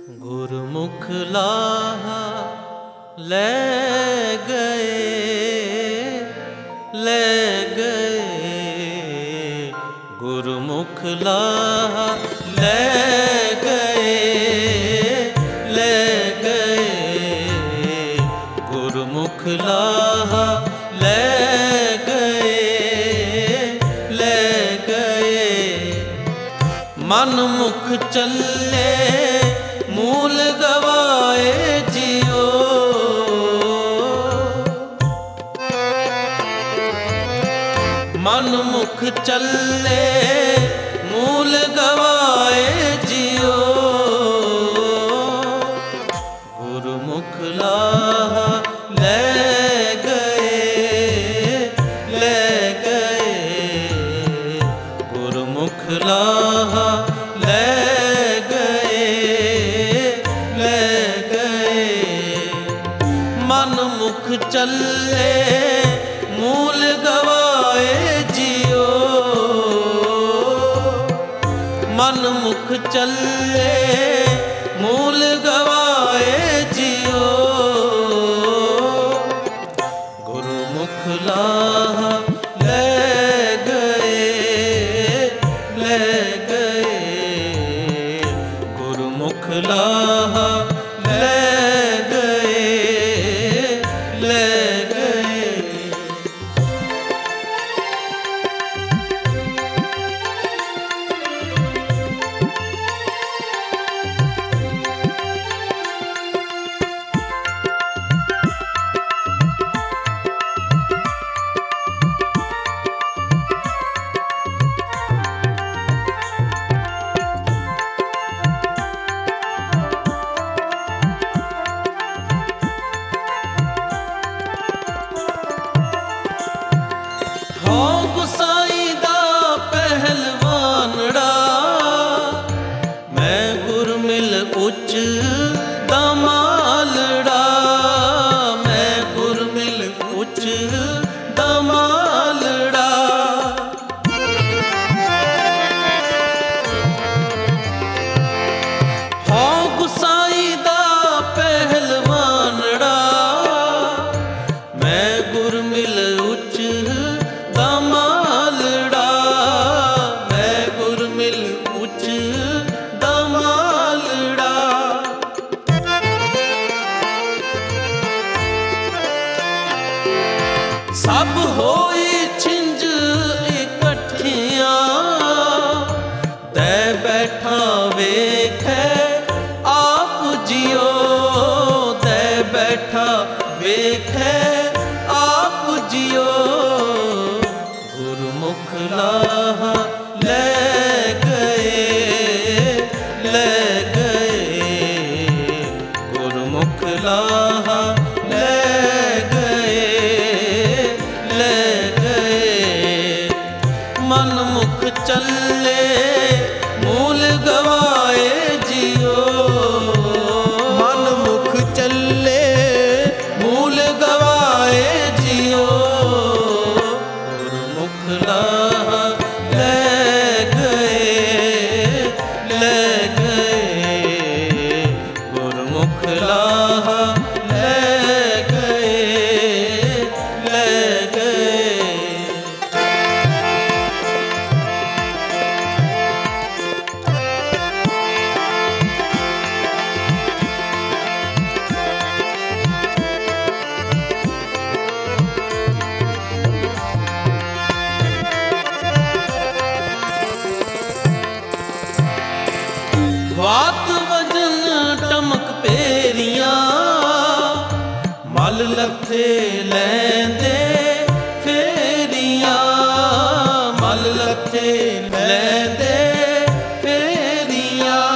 गुरमुख लाहा ले गए गुरमुख लाहा ले गए गुरमुख लाहा ले गए मन मुख चले मूल गवाए जियो मन मुख चले मूल गवाए जियो गुरमुख लाहा ले गए गुरमुख लाहा ले गए मन मुख चले मूल गवाए जियो मन मुख चले मूल गवाए जियो गुरमुख लाहा ले गए गुरमुख लाहा ले गए गुसाई दा पहलवानड़ा मैं गुरमिल उच्च दमालड़ा मैं गुरमिल उच्च दमालड़ा हाँ गुसाई दा पहलवानड़ा मैं गुरमिल उच्च दमालड़ा मैं गुरमिल उच्च दमालड़ा सब होई छिंज इकट्ठियां दे बैठा वेखे आप जियो दे बैठा वेखे आप जियो गुरमुख लाहा ले गए गुरमुख लाहा ले गए मन मुख चले मूल गवाए जियो मन मुख चले मूल गवाए जियो गुरमुख लाहा ले गए गुरमुख लाहा ले गए वात वजन टमक पेरियां मल लथे लैंदे फेरियां मल लथे लैंदे फेरियां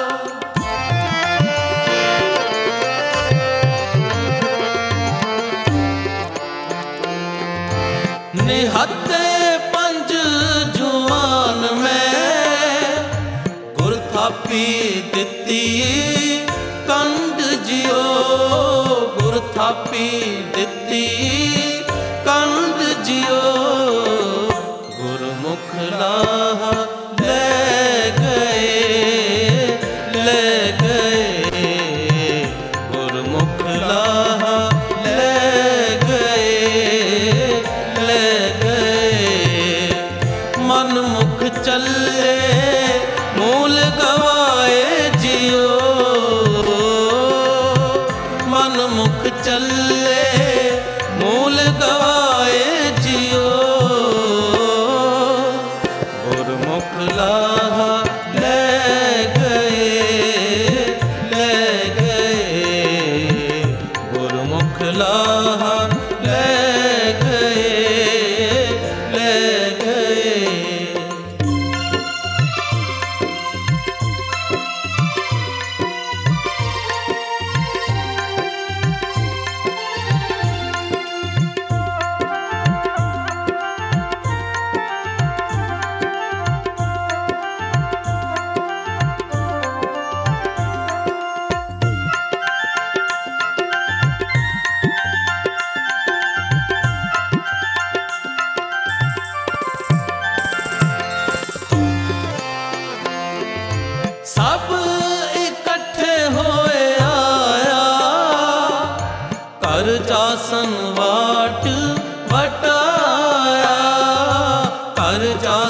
निहत्ते पंज जुआन में गुर थापी दिती कंड जियो गुर थापी दिती कंड जियो गुरमुख लाहा ले गए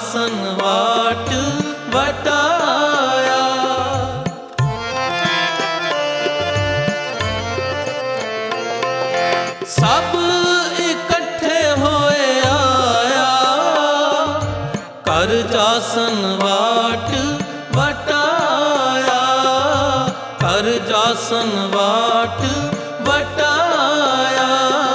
जासन वाट वटाया। सब इकट्ठे होए आया, कर जासन वाट वटाया, कर जासन वाट वटाया।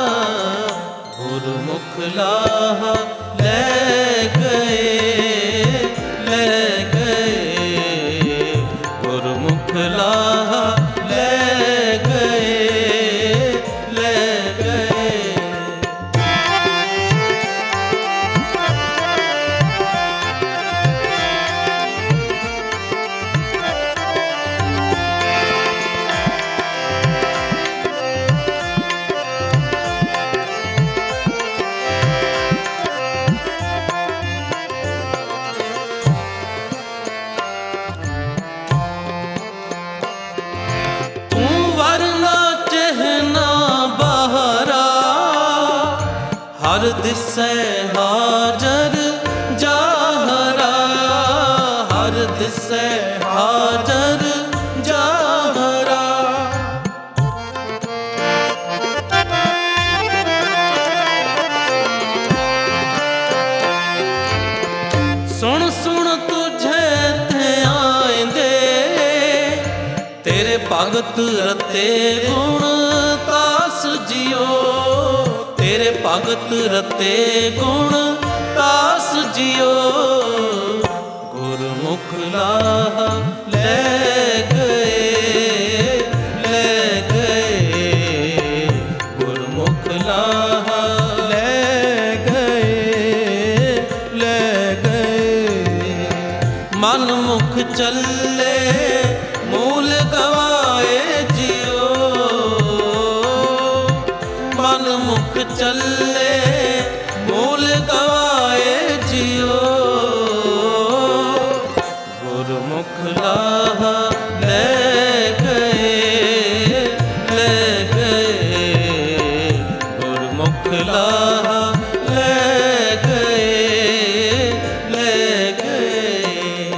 गुरमुख लाहा ले गए, ले गए, गुरमुख लाहा ले गए, ले गए। हर दिसै हाजर जाहरा, हर दिसै हाजर जाहरा। सुन सुन तुझे थे आएंदे, तेरे भगत रते गुण तास जियो, तेरे भगत रते गुण तास जियो। गुरमुख लाहा ले गए, ले गए, गुरमुख लाहा ले गए, ले गए। मन मुख चले मूल गवाए जियो, मन मुख चले मूल गवाए जियो। गुरमुख लाहा ले गए, ले गए, गुरमुख लाहा ले गए, ले गए।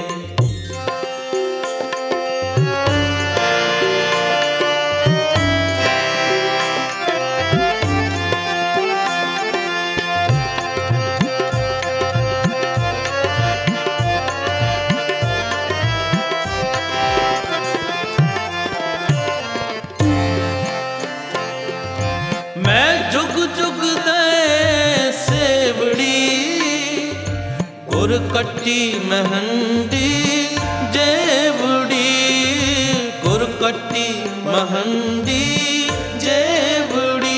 मैं जुग जुग दे सेवड़ी, गुर कट्टी महंडी जेवड़ी, गुर कट्टी महंडी जेवड़ी।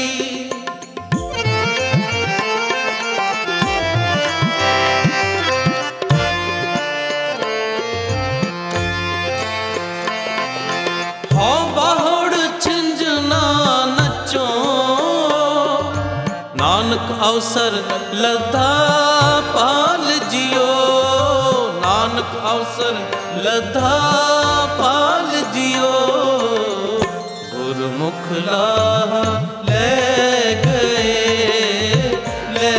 हो बाहुड़ छिंजना नचो, नानक अवसर लद्धा पाल जियो, नानक अवसर लद्धा पाल जियो। गुरमुख लाहा ले गए, ले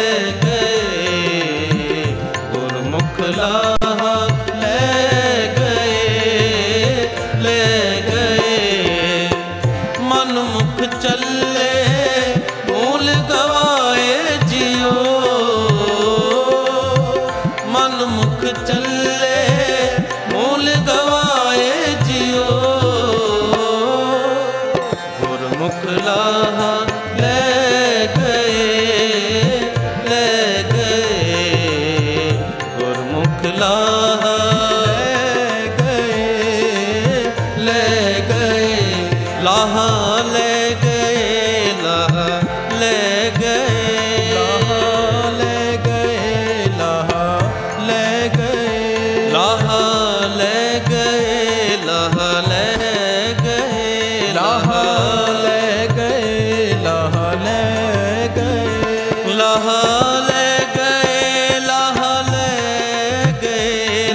गए, गुरमुख लाहा ले गए, ले गए। मन मुख चले मूल गवाए जियो, मन मुख चले मूल गवाए जियो। गुरमुख लाहा ले गए, ले गए, गुरमुख लाहा ले गए, ले गए। लाहा ले गए, लाहा ले गए, लाहा ले गए, लाहा ले गए, लाहा ले गए, लाहा ले गए, लाहा ले गए, लाहा ले गए, लाहा ले गए, लाहा ले गए,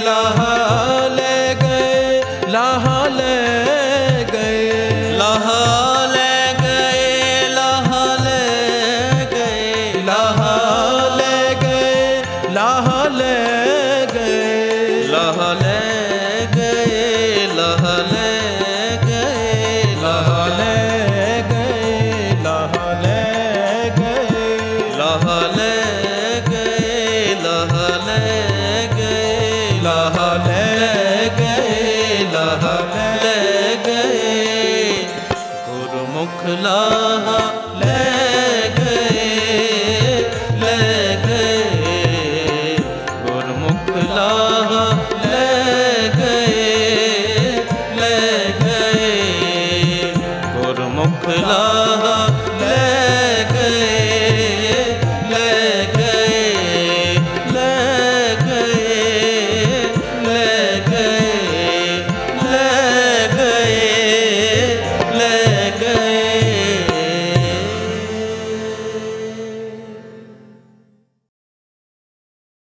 गुरमुख लाहा